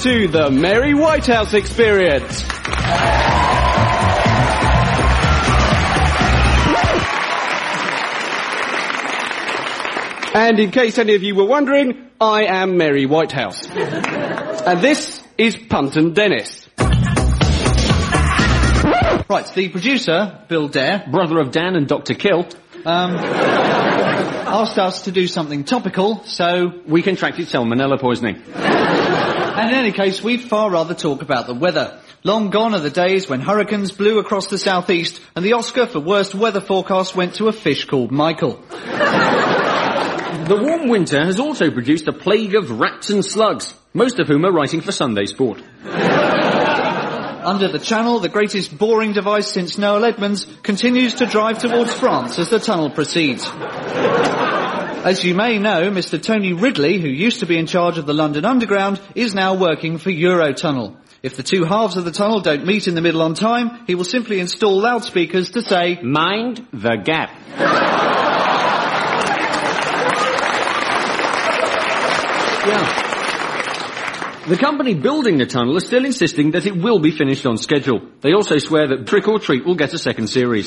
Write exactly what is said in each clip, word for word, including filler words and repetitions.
to the Mary Whitehouse Experience. And in case any of you were wondering, I am Mary Whitehouse. And this is Punton Dennis. Right, the producer, Bill Dare, brother of Dan and Doctor Kill, um, asked us to do something topical, so we contracted salmonella poisoning. And in any case, we'd far rather talk about the weather. Long gone are the days when hurricanes blew across the southeast, and the Oscar for worst weather forecast went to a fish called Michael. The warm winter has also produced a plague of rats and slugs, most of whom are writing for Sunday Sport. Under the Channel, the greatest boring device since Noel Edmonds continues to drive towards France as the tunnel proceeds. As you may know, Mister Tony Ridley, who used to be in charge of the London Underground, is now working for Eurotunnel. If the two halves of the tunnel don't meet in the middle on time, he will simply install loudspeakers to say, "Mind the gap." Yeah. The company building the tunnel is still insisting that it will be finished on schedule. They also swear that Trick or Treat will get a second series.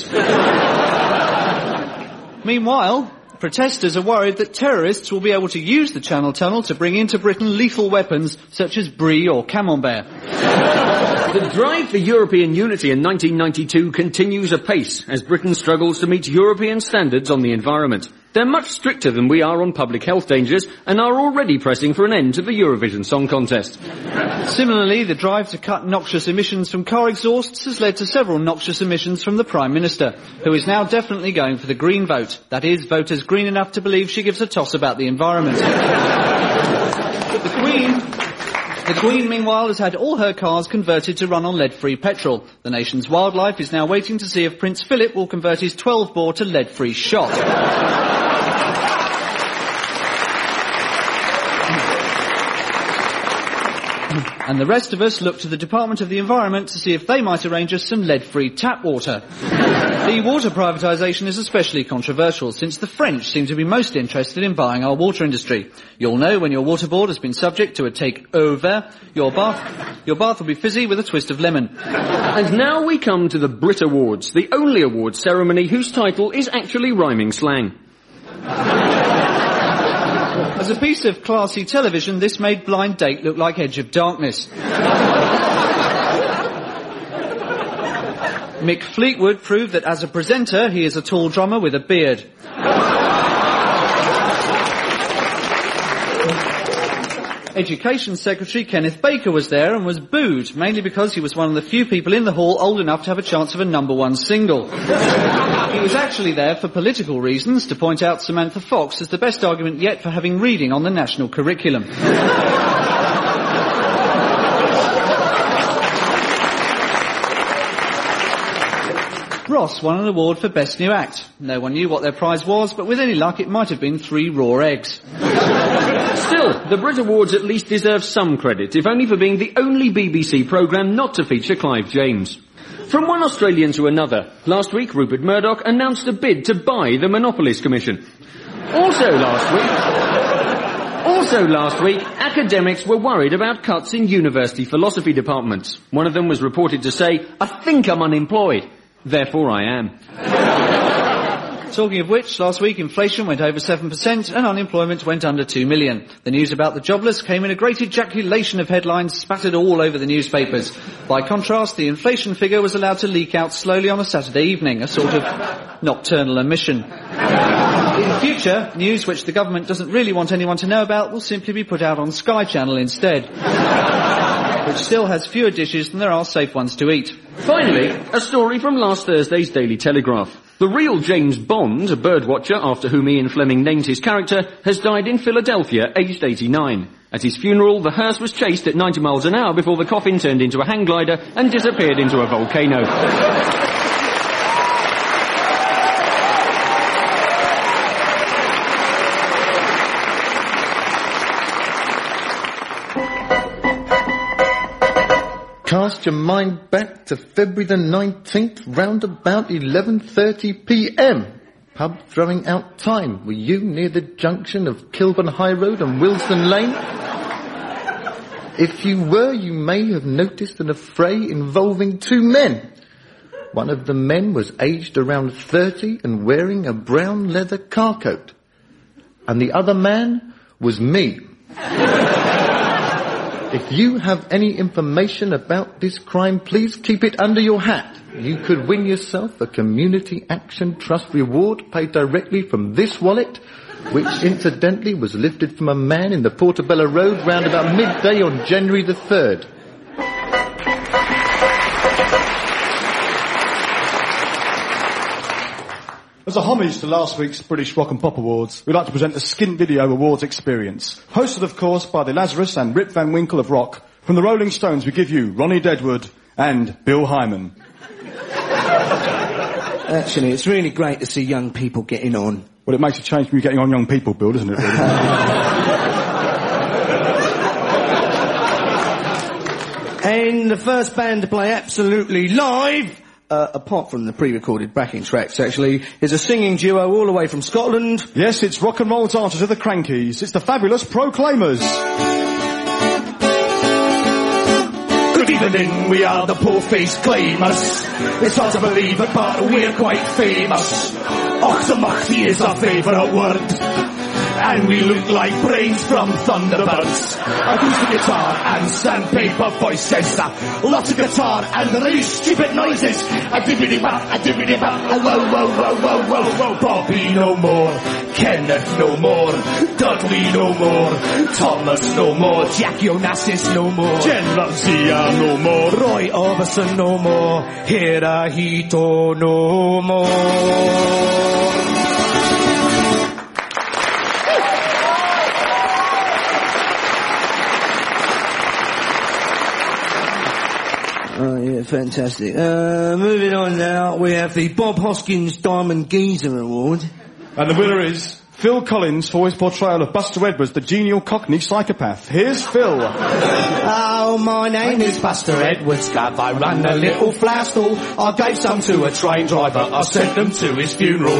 Meanwhile, protesters are worried that terrorists will be able to use the Channel Tunnel to bring into Britain lethal weapons such as brie or camembert. The drive for European unity in nineteen ninety-two continues apace as Britain struggles to meet European standards on the environment. They're much stricter than we are on public health dangers and are already pressing for an end to the Eurovision Song Contest. Similarly, the drive to cut noxious emissions from car exhausts has led to several noxious emissions from the Prime Minister, who is now definitely going for the green vote. That is, voters green enough to believe she gives a toss about the environment. The Queen... The Queen, meanwhile, has had all her cars converted to run on lead-free petrol. The nation's wildlife is now waiting to see if Prince Philip will convert his twelve bore to lead-free shot. And the rest of us look to the Department of the Environment to see if they might arrange us some lead-free tap water. The water privatisation is especially controversial, since the French seem to be most interested in buying our water industry. You'll know when your water board has been subject to a takeover, your bath, your bath will be fizzy with a twist of lemon. And now we come to the Brit Awards, the only awards ceremony whose title is actually rhyming slang. As a piece of classy television, this made Blind Date look like Edge of Darkness. Mick Fleetwood proved that as a presenter, he is a tall drummer with a beard. Education Secretary Kenneth Baker was there and was booed, mainly because he was one of the few people in the hall old enough to have a chance of a number one single. He was actually there for political reasons, to point out Samantha Fox as the best argument yet for having reading on the national curriculum. Ross won an award for Best New Act. No one knew what their prize was, but with any luck it might have been three raw eggs. Still, the Brit Awards at least deserve some credit, if only for being the only B B C programme not to feature Clive James. From one Australian to another, last week Rupert Murdoch announced a bid to buy the Monopolies Commission. Also last week... Also last week, academics were worried about cuts in university philosophy departments. One of them was reported to say, "I think I'm unemployed. Therefore I am." Talking of which, last week inflation went over seven percent and unemployment went under two million. The news about the jobless came in a great ejaculation of headlines spattered all over the newspapers. By contrast, the inflation figure was allowed to leak out slowly on a Saturday evening, a sort of nocturnal emission. In future, news which the government doesn't really want anyone to know about will simply be put out on Sky Channel instead, which still has fewer dishes than there are safe ones to eat. Finally, a story from last Thursday's Daily Telegraph. The real James Bond, a birdwatcher after whom Ian Fleming named his character, has died in Philadelphia, aged eighty-nine. At his funeral, the hearse was chased at ninety miles an hour before the coffin turned into a hang glider and disappeared into a volcano. Cast your mind back to February the nineteenth, round about eleven thirty p m. Pub throwing out time. Were you near the junction of Kilburn High Road and Wilson Lane? If you were, you may have noticed an affray involving two men. One of the men was aged around thirty and wearing a brown leather car coat. And the other man was me. If you have any information about this crime, please keep it under your hat. You could win yourself a Community Action Trust reward paid directly from this wallet, which incidentally was lifted from a man in the Portobello Road round about midday on January the third. As a homage to last week's British Rock and Pop Awards, we'd like to present the Skint Video Awards experience. Hosted, of course, by the Lazarus and Rip Van Winkle of rock. From the Rolling Stones, we give you Ronnie Deadwood and Bill Hyman. Actually, it's really great to see young people getting on. Well, it makes a change from you getting on young people, Bill, doesn't it, really? And the first band to play absolutely live, uh, apart from the pre-recorded backing tracks, actually, is a singing duo all the way from Scotland. Yes, it's rock and roll dancers of the Crankies. It's the fabulous Proclaimers. Good evening, we are the poor-faced claimers. It's hard to believe it, but we're quite famous. Oxymoxy is our favourite word. And we look like brains from Thunderbirds. Acoustic guitar and sandpaper voices. Lots of guitar and really stupid noises. A dibbity-bop, a dibbity-bop, a whoa, whoa, whoa, whoa, whoa, whoa. Bobby no more, Kenneth no more, Dudley no more, Thomas no more, Jackie Onassis no more, Jen Ramsey no more, Roy Orbison no more, Hirohito no more. Oh, yeah, fantastic. Uh, moving on now, we have the Bob Hoskins Diamond Geezer Award. And the winner is Phil Collins for his portrayal of Buster Edwards, the genial Cockney psychopath. Here's Phil. Oh, my name is Buster Edwards, Gav. I run a little flower stall. I gave some to a train driver. I sent them to his funeral.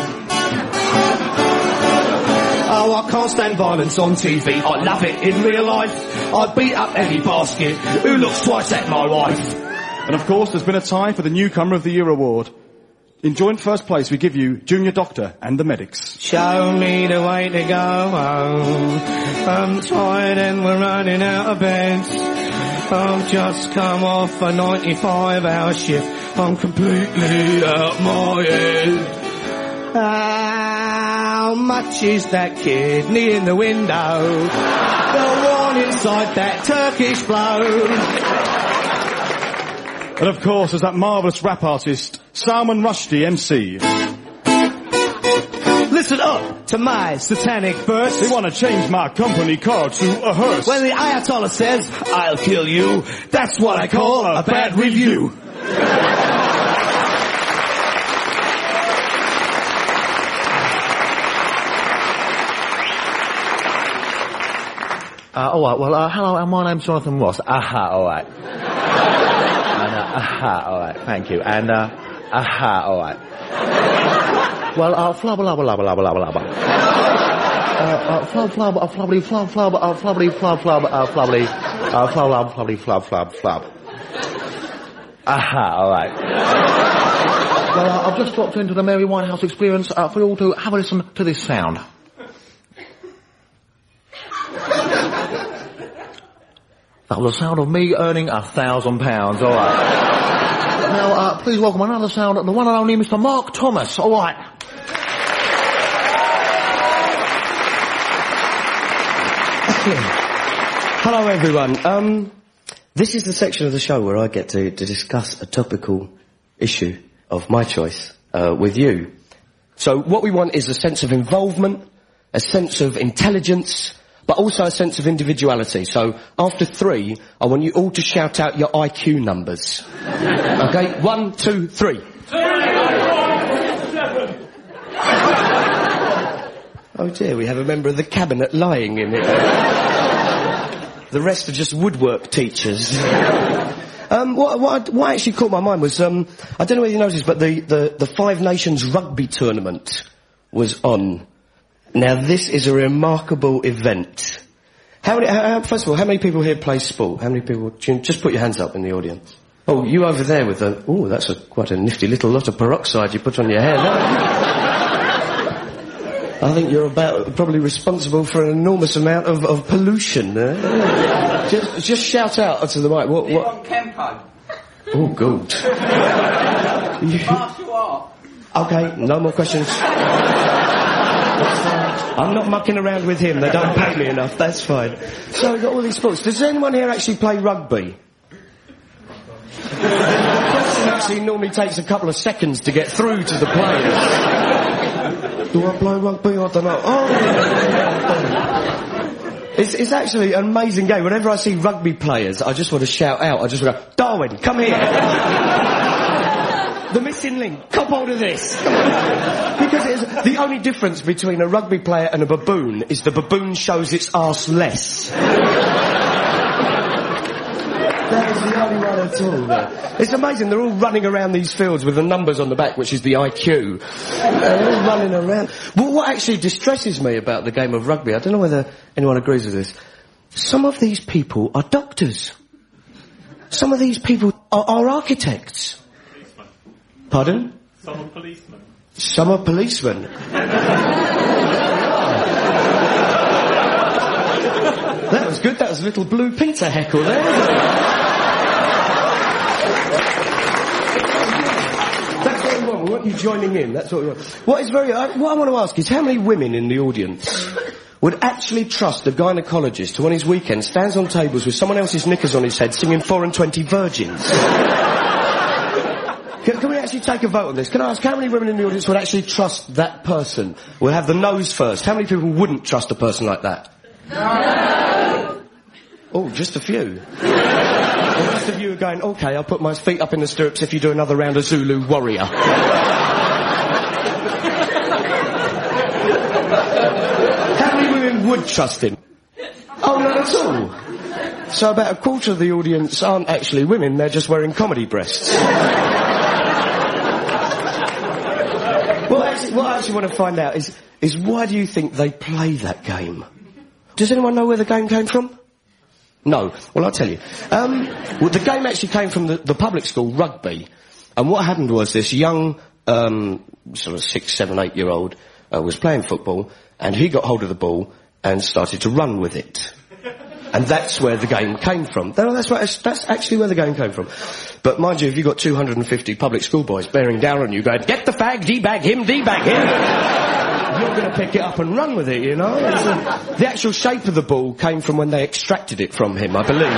Oh, I can't stand violence on T V. I love it in real life. I beat up any basket who looks twice at my wife. And of course, there's been a tie for the Newcomer of the Year award. In joint first place, we give you Junior Doctor and the Medics. Show me the way to go home. I'm tired and we're running out of beds. I've just come off a ninety-five hour shift. I'm completely out my head. How much is that kidney in the window? The one inside that Turkish bloke. And of course, there's that marvellous rap artist, Salman Rushdie, M C. Listen up to my satanic verse. They want to change my company car to a hearse. When the Ayatollah says, I'll kill you, that's what I call a bad review. Uh, alright, well, uh, hello, uh, my name's Jonathan Ross. Aha, alright. And, uh, aha, alright, thank you. And, uh, aha, alright. Well, uh, flubber, lubber, lubber, lubber, lubber, lubber. Uh, uh, flub, flub, uh, flubbly, flub, flub, uh, flubbly, flub, flub, uh, flubbly, uh, flub, flub, flubbly, flub, flub, flub. Aha, alright. Well, uh, I've just dropped into the Mary Winehouse experience, uh, for you all to have a listen to this sound. That was the sound of me earning a thousand pounds, alright. Now, uh, please welcome another sound, the one and only Mister Mark Thomas, alright. Hello everyone, um, this is the section of the show where I get to, to discuss a topical issue of my choice, uh, with you. So what we want is a sense of involvement, a sense of intelligence, but also a sense of individuality. So, after three, I want you all to shout out your I Q numbers. Okay? One, two, three. Oh dear, we have a member of the cabinet lying in it. The rest are just woodwork teachers. Um, what, what, what actually caught my mind was, um, I don't know whether you noticed, but the, the, the Five Nations rugby tournament was on. Now, this is a remarkable event. How many, how, how, first of all, how many people here play sport? How many people, just put your hands up in the audience. Oh, you over there with the, oh, that's a, quite a nifty little lot of peroxide you put on your hair. No? I think you're about, probably responsible for an enormous amount of, of pollution. Eh? just, just shout out to the mic. What, what? Kempo. Oh, good. Martial art. Okay, no more questions. I'm not mucking around with him. They don't pay me enough. That's fine. So we've got all these sports. Does anyone here actually play rugby? The question actually normally takes a couple of seconds to get through to the players. Do I play rugby? I don't know. Oh, it's, it's actually an amazing game. Whenever I see rugby players, I just want to shout out. I just want to go, Darwin, come here. The missing link. Cop hold of this. Because it's, the only difference between a rugby player and a baboon is the baboon shows its arse less. That is the only one at all, though. It's amazing, they're all running around these fields with the numbers on the back, which is the I Q. They're all running around. Well, what actually distresses me about the game of rugby, I don't know whether anyone agrees with this, some of these people are doctors. Some of these people are, are architects. Policemen. Pardon? Some are policemen. Some are policemen. That was good, that was a little Blue Peter heckle there. That's what we want, we want you joining in, that's what we want. What is very, uh, what I want to ask is how many women in the audience would actually trust a gynaecologist who on his weekend stands on tables with someone else's knickers on his head singing four and twenty Virgins? Can, can we actually take a vote on this? Can I ask how many women in the audience would actually trust that person? We'll have the no's first. How many people wouldn't trust a person like that? No. Oh, just a few. Well, most of you are going, okay, I'll put my feet up in the stirrups if you do another round of Zulu Warrior. How many women would trust him? Oh, not at all. So about a quarter of the audience aren't actually women, they're just wearing comedy breasts. What I actually, what I actually want to find out is, is why do you think they play that game? Does anyone know where the game came from? No. Well, I'll tell you. Um, well, the game actually came from the, the public school rugby. And what happened was this young, um, sort of six, seven, eight-year-old uh, was playing football, and he got hold of the ball and started to run with it. And that's where the game came from. No, that's, right, that's actually where the game came from. But mind you, if you've got two hundred fifty public school boys bearing down on you going, get the fag, D-bag him, D-bag him, you're going to pick it up and run with it, you know? A, the actual shape of the ball came from when they extracted it from him, I believe.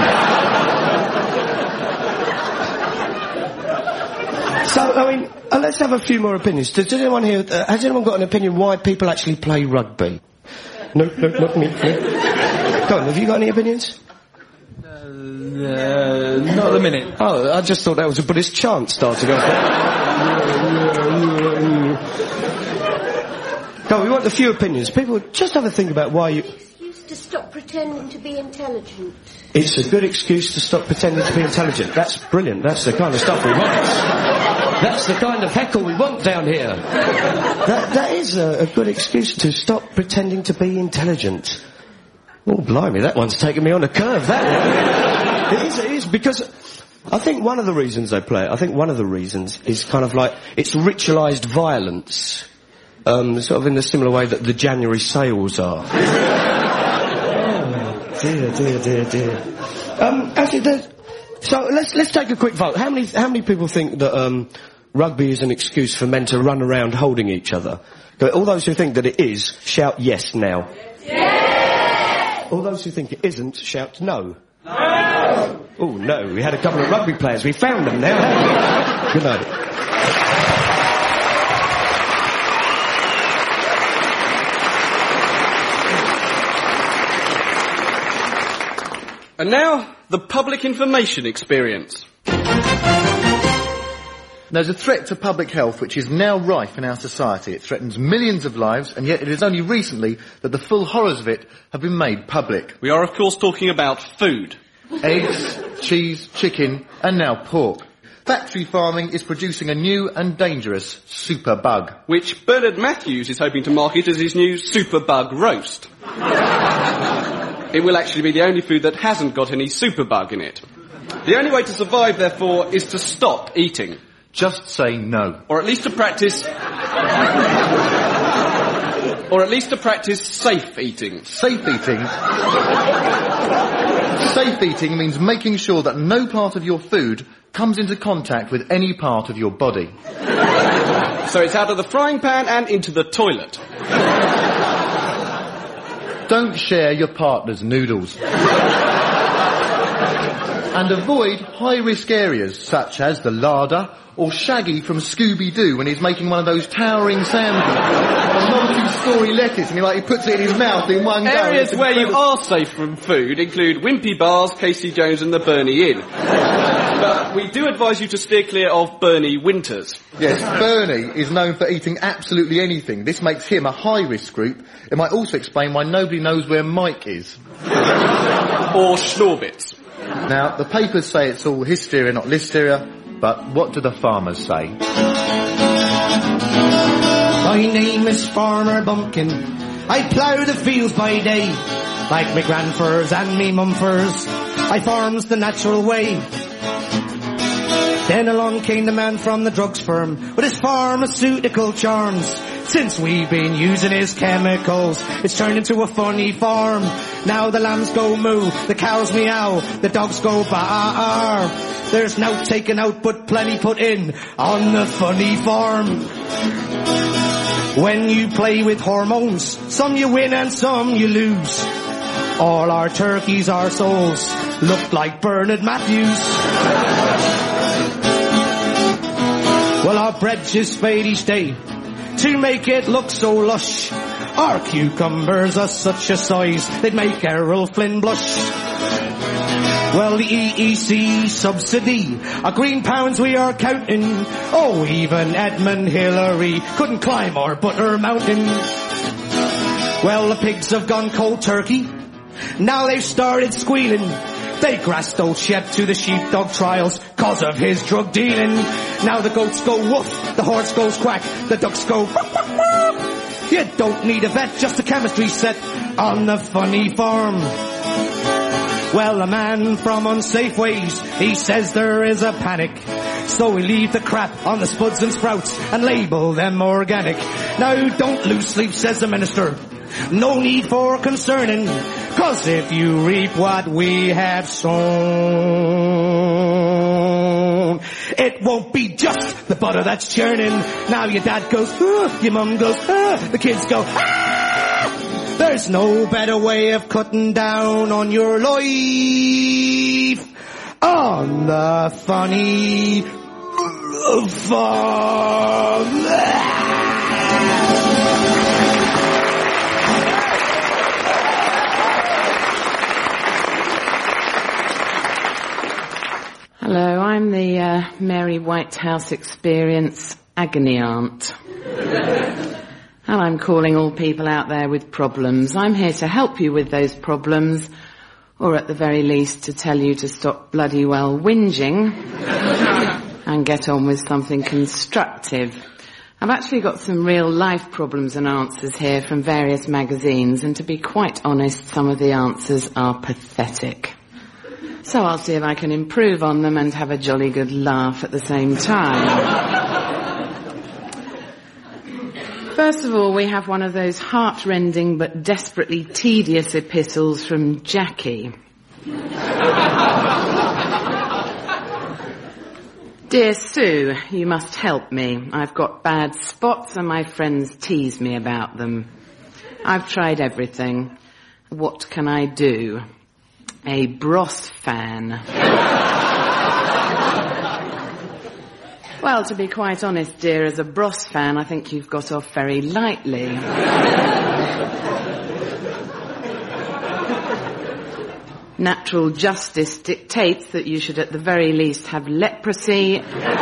So, I mean, uh, let's have a few more opinions. Does anyone here, uh, has anyone got an opinion why people actually play rugby? No, no, not me. No. Go on, have you got any opinions? Uh, uh, not at the minute. Oh, I just thought that was a Buddhist chant starting off. Go on, we want a few opinions. People, just have a think about why you... Excuse to stop pretending to be intelligent. It's a good excuse to stop pretending to be intelligent. That's brilliant. That's the kind of stuff we want. That's the kind of heckle we want down here. That, that is a, a good excuse to stop pretending to be intelligent. Oh, blimey, that one's taken me on a curve, that one. It is, it is, because I think one of the reasons they play it, I think one of the reasons is kind of like, it's ritualised violence. Um, sort of in the similar way that the January sales are. Oh, dear, dear, dear, dear. Um, actually, there's... So let's let's take a quick vote. How many how many people think that um, rugby is an excuse for men to run around holding each other? All those who think that it is, shout yes now. Yes! All those who think it isn't, shout no. No! Oh no, we had a couple of rugby players. We found them now. Good night. And now, the public information experience. There's a threat to public health which is now rife in our society. It threatens millions of lives, and yet it is only recently that the full horrors of it have been made public. We are, of course, talking about food. Eggs, cheese, chicken, and now pork. Factory farming is producing a new and dangerous super bug. Which Bernard Matthews is hoping to market as his new super bug roast. It will actually be the only food that hasn't got any superbug in it. The only way to survive, therefore, is to stop eating. Just say no. Or at least to practice... or at least to practice safe eating. Safe eating? Safe eating means making sure that no part of your food comes into contact with any part of your body. So it's out of the frying pan and into the toilet. Don't share your partner's noodles. And avoid high-risk areas such as the larder or Shaggy from Scooby-Doo when he's making one of those towering sandwiches. A multi-story lettuce and he, like, he puts it in his mouth in one go. Areas where you are safe from food include Wimpy Bars, Casey Jones and the Bernie Inn. But we do advise you to steer clear of Bernie Winters. Yes, Bernie is known for eating absolutely anything. This makes him a high-risk group. It might also explain why nobody knows where Mike is. Or Schnorbits. Now, the papers say it's all hysteria, not listeria, but what do the farmers say? My name is Farmer Bumpkin. I plough the fields by day. Like me grandfers and me mumfers, I farms the natural way. Then along came the man from the drugs firm with his pharmaceutical charms. Since we've been using his chemicals, it's turned into a funny farm. Now the lambs go moo, the cows meow, the dogs go ba-ah-ah. There's no taken out but plenty put in on the funny farm. When you play with hormones, some you win and some you lose. All our turkeys, our souls, look like Bernard Matthews. Well, our bread is spade each day to make it look so lush. Our cucumbers are such a size they'd make Errol Flynn blush. Well, the E E C subsidy, our green pounds we are counting. Oh, even Edmund Hillary couldn't climb our butter mountain. Well, the pigs have gone cold turkey. Now they've started squealing. They grassed old Shep to the sheepdog trials cause of his drug dealing. Now the goats go woof, the horse goes quack, the ducks go woof, woof, woof. You don't need a vet, just a chemistry set on the funny farm. Well, a man from Unsafe Ways, he says there is a panic. So we leave the crap on the spuds and sprouts and label them organic. Now don't lose sleep, says the minister. No need for concerning, cause if you reap what we have sown, it won't be just the butter that's churning. Now your dad goes, ah, your mum goes, ah, the kids go, ah! There's no better way of cutting down on your life on the funny farm. Hello, I'm the uh, Mary Whitehouse Experience Agony Aunt. And I'm calling all people out there with problems. I'm here to help you with those problems, or at the very least to tell you to stop bloody well whinging and get on with something constructive. I've actually got some real life problems and answers here from various magazines, and to be quite honest, some of the answers are pathetic. So I'll see if I can improve on them and have a jolly good laugh at the same time. First of all, we have one of those heart-rending but desperately tedious epistles from Jackie. Dear Sue, you must help me. I've got bad spots and my friends tease me about them. I've tried everything. What can I do? A Bros fan. Well, to be quite honest, dear, as a Bros fan, I think you've got off very lightly. Natural justice dictates that you should at the very least have leprosy,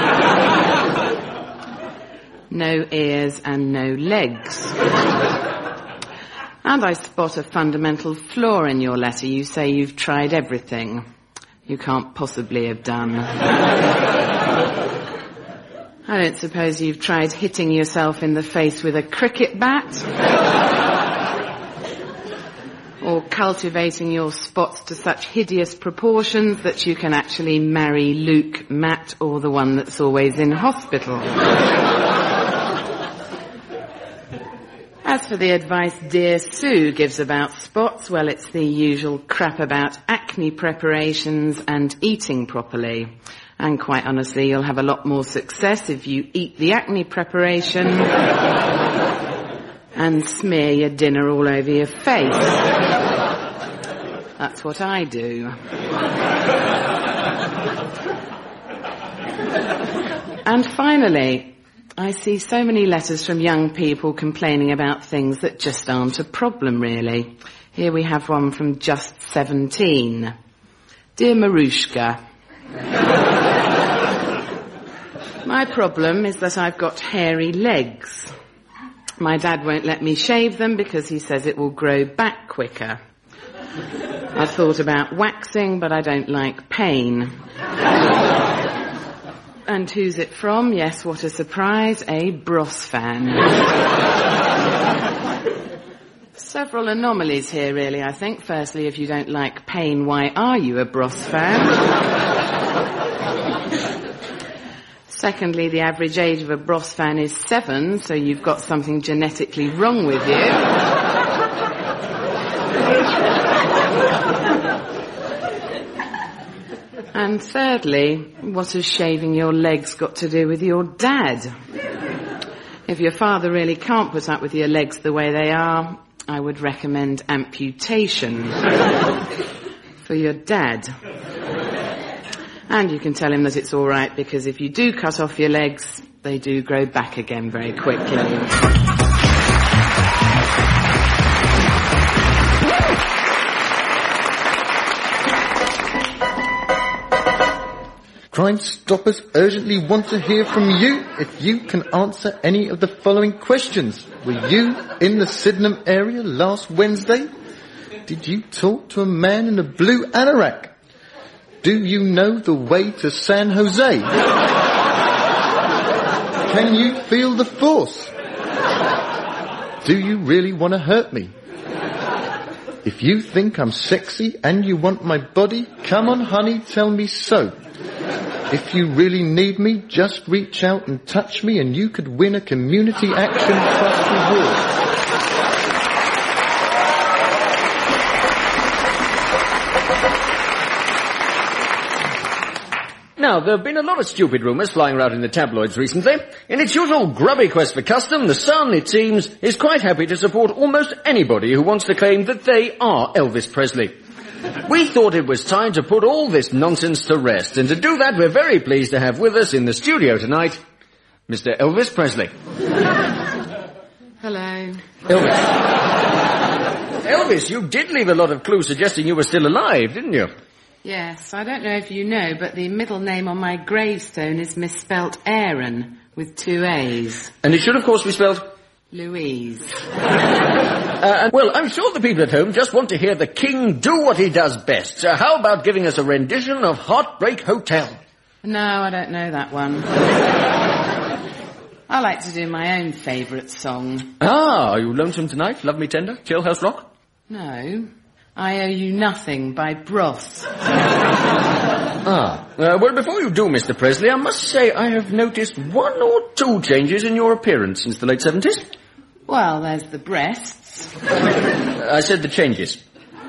no ears and no legs. And I spot a fundamental flaw in your letter. You say you've tried everything. You can't possibly have done. I don't suppose you've tried hitting yourself in the face with a cricket bat? or cultivating your spots to such hideous proportions that you can actually marry Luke, Matt, or the one that's always in hospital. As for the advice dear Sue gives about spots, well, it's the usual crap about acne preparations and eating properly. And quite honestly, you'll have a lot more success if you eat the acne preparation and smear your dinner all over your face. That's what I do. And finally, I see so many letters from young people complaining about things that just aren't a problem, really. Here we have one from Just seventeen. Dear Marushka, my problem is that I've got hairy legs. My dad won't let me shave them because he says it will grow back quicker. I've thought about waxing, but I don't like pain. And who's it from? Yes, what a surprise, a Bros fan. Several anomalies here, really, I think. Firstly, if you don't like pain, why are you a Bros fan? Secondly, the average age of a Bros fan is seven, so you've got something genetically wrong with you. And thirdly, what has shaving your legs got to do with your dad? If your father really can't put up with your legs the way they are, I would recommend amputation for your dad. And you can tell him that it's all right, because if you do cut off your legs, they do grow back again very quickly. Crime Stoppers urgently want to hear from you if you can answer any of the following questions. Were you in the Sydenham area last Wednesday? Did you talk to a man in a blue anorak? Do you know the way to San Jose? Can you feel the force? Do you really want to hurt me? If you think I'm sexy and you want my body, come on honey, tell me so. If you really need me, just reach out and touch me and you could win a Community Action Trust reward. Now, there have been a lot of stupid rumours flying around in the tabloids recently. In its usual grubby quest for custom, The Sun, it seems, is quite happy to support almost anybody who wants to claim that they are Elvis Presley. We thought it was time to put all this nonsense to rest, and to do that we're very pleased to have with us in the studio tonight, Mister Elvis Presley. Hello. Elvis. Elvis, you did leave a lot of clues suggesting you were still alive, didn't you? Yes, I don't know if you know, but the middle name on my gravestone is misspelt Aaron, with two A's. And it should, of course, be spelled Louise. Uh, well, I'm sure the people at home just want to hear the king do what he does best. So how about giving us a rendition of Heartbreak Hotel? No, I don't know that one. I like to do my own favourite song. Ah, are you lonesome tonight? Love Me Tender? Jailhouse Rock? No. I Owe You Nothing by Bros. Ah. Uh, well, before you do, Mister Presley, I must say I have noticed one or two changes in your appearance since the late seventies. Well, there's the breasts. Uh, I said the changes.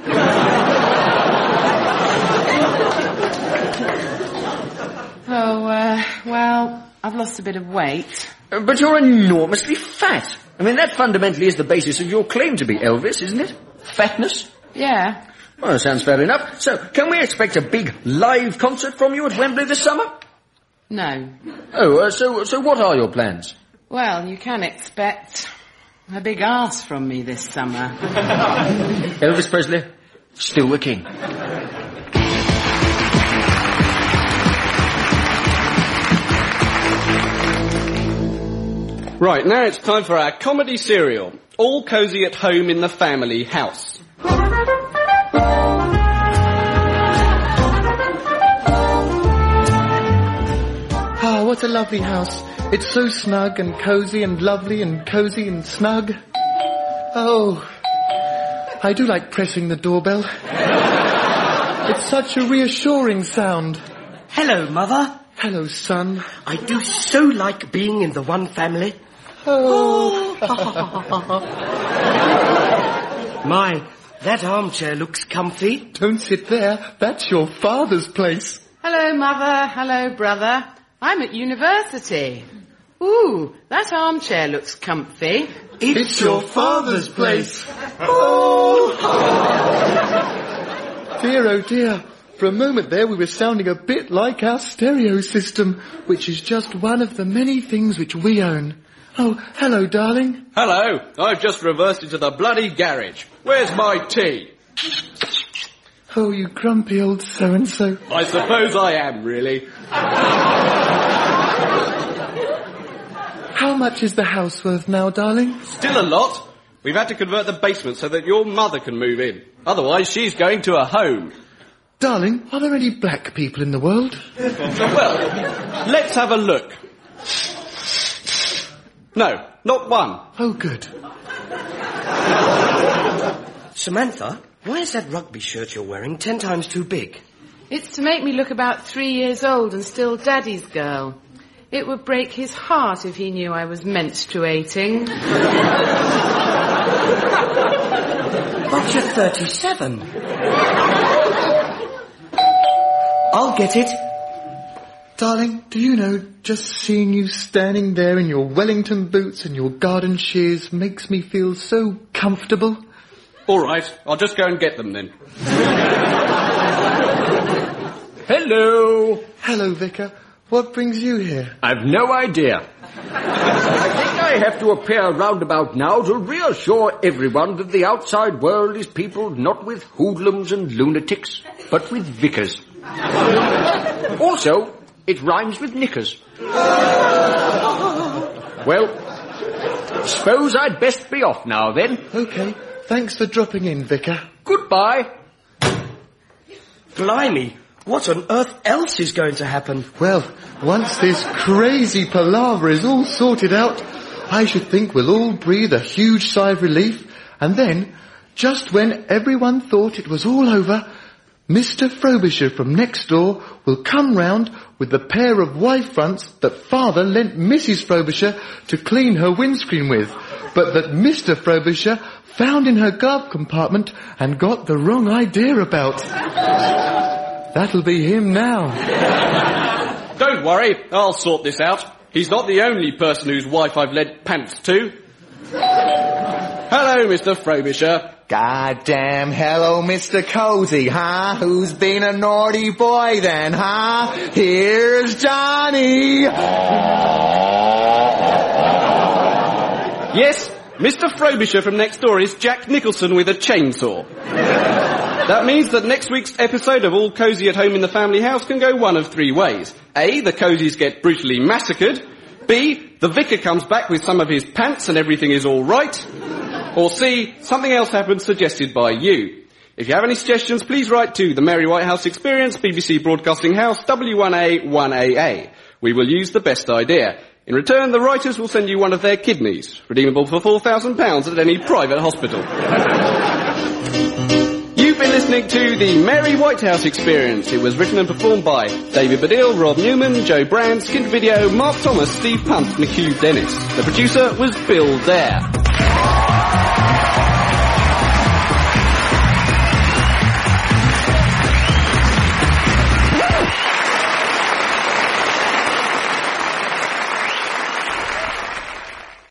Oh, uh, well, I've lost a bit of weight. Uh, but you're enormously fat. I mean, that fundamentally is the basis of your claim to be Elvis, isn't it? Fatness? Yeah. Well, that sounds fair enough. So, can we expect a big live concert from you at Wembley this summer? No. Oh, uh, so so what are your plans? Well, you can expect a big arse from me this summer. Elvis Presley, still the king. Right, now it's time for our comedy serial, All Cozy at Home in the Family House. Oh, what a lovely house. It's so snug and cosy and lovely and cosy and snug. Oh, I do like pressing the doorbell. It's such a reassuring sound. Hello, Mother. Hello, son. I do so like being in the one family. Oh. My, that armchair looks comfy. Don't sit there. That's your father's place. Hello, Mother. Hello, brother. I'm at university. Ooh, that armchair looks comfy. It's, it's your father's place. Oh. Dear, oh dear. For a moment there we were sounding a bit like our stereo system, which is just one of the many things which we own. Oh, hello, darling. Hello. I've just reversed into the bloody garage. Where's my tea? Oh, you grumpy old so-and-so. I suppose I am, really. How much is the house worth now, darling? Still a lot. We've had to convert the basement so that your mother can move in. Otherwise, she's going to a home. Darling, are there any black people in the world? Well, let's have a look. No, not one. Oh, good. Samantha, why is that rugby shirt you're wearing ten times too big? It's to make me look about three years old and still Daddy's girl. It would break his heart if he knew I was menstruating. But you're thirty-seven. I'll get it. Darling, do you know, just seeing you standing there in your Wellington boots and your garden shears makes me feel so comfortable. All right, I'll just go and get them then. Hello. Hello, Vicar. What brings you here? I've no idea. I think I have to appear roundabout now to reassure everyone that the outside world is peopled not with hoodlums and lunatics, but with vicars. Also, it rhymes with knickers. Well, suppose I'd best be off now then. OK. Thanks for dropping in, Vicar. Goodbye. Blimey. What on earth else is going to happen? Well, once this crazy palaver is all sorted out, I should think we'll all breathe a huge sigh of relief, and then, just when everyone thought it was all over, Mister Frobisher from next door will come round with the pair of wife fronts that Father lent Missus Frobisher to clean her windscreen with, but that Mister Frobisher found in her glove compartment and got the wrong idea about. That'll be him now. Don't worry, I'll sort this out. He's not the only person whose wife I've lent pants to. Hello, Mister Frobisher. Goddamn hello, Mister Cozy, huh? Who's been a naughty boy then, huh? Here's Johnny! Yes, Mister Frobisher from next door is Jack Nicholson with a chainsaw. That means that next week's episode of All Cozy at Home in the Family House can go one of three ways. A, the Cozies get brutally massacred. B, the vicar comes back with some of his pants and everything is all right. Or C, something else happens suggested by you. If you have any suggestions, please write to the Mary Whitehouse Experience, B B C Broadcasting House, W one A one A A. We will use the best idea. In return, the writers will send you one of their kidneys, redeemable for four thousand pounds at any private hospital. You've been listening to the Mary Whitehouse Experience. It was written and performed by David Baddiel, Rob Newman, Joe Brand, Skint Video, Mark Thomas, Steve Punt and Hugh Dennis. The producer was Bill Dare.